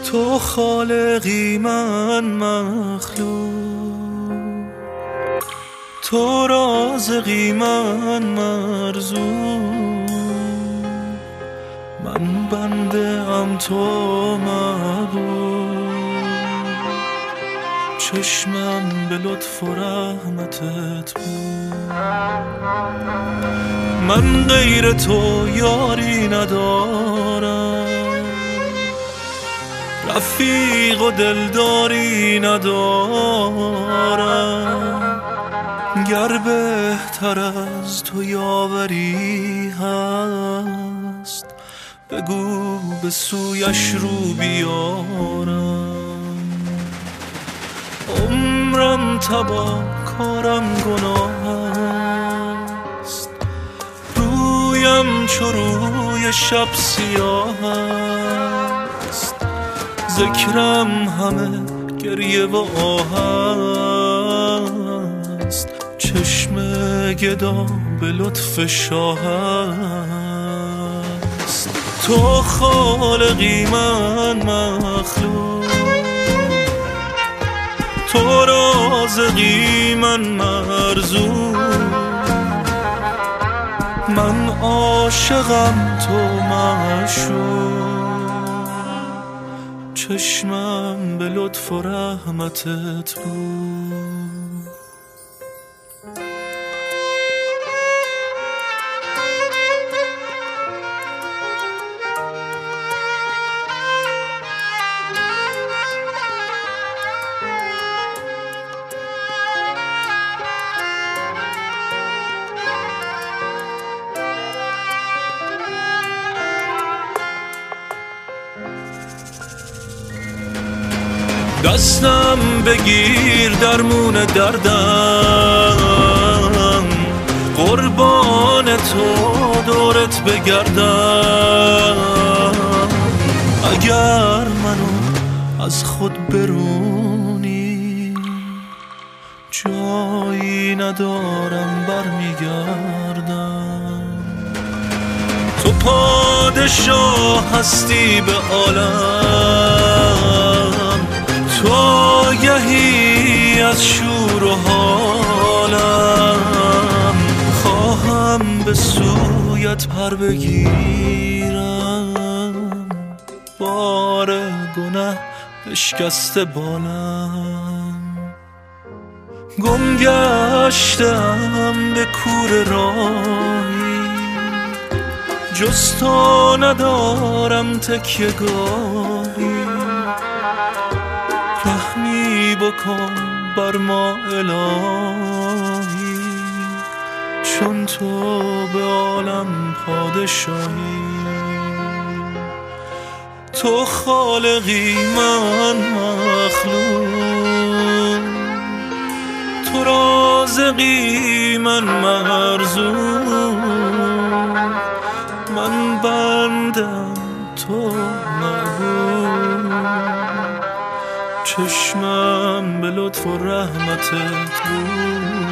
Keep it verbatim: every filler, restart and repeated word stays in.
تو خالقی من مخلوق، تو رازقی من مرزوق، من بنده ام تو محبوب، چشمم به لطف و رحمتت بود. من غیر تو یاری ندارم، رفیق و دلداری ندارم، گر بهتر از تو یاوری هست بگو به سویش رو بیارم. عمرم تباه کارم گناه است، رویم چو روی شب سیاه است، ذکرم همه گریه و آه است، چشم گدا به لطف شاه است. تو خالقی من مخلوق، تو رازقی من مرزوق، من عاشقم تو معشوق، چشمم به لطف و رحمتت بود. دستم بگیر درمون دردم، قربان تو دورت بگردم، اگر منو از خود برونی جایی ندارم برمیگردم. تو پادشاه هستی به عالم، تو آگهی از شور و حالم، خواهم به سویت پر بگیرم، بار گناه بشکسته بالم، گم گشتم به کور راهی، جز تو ندارم تکیه گاهی، رحمی بکن بر ما الهی، چون تو به عالم پادشاهی. تو خالقی من مخلوق، تو رازقی من مرزوق، من بندم تو محبوب، چشمم به لطف و رحمتت بود.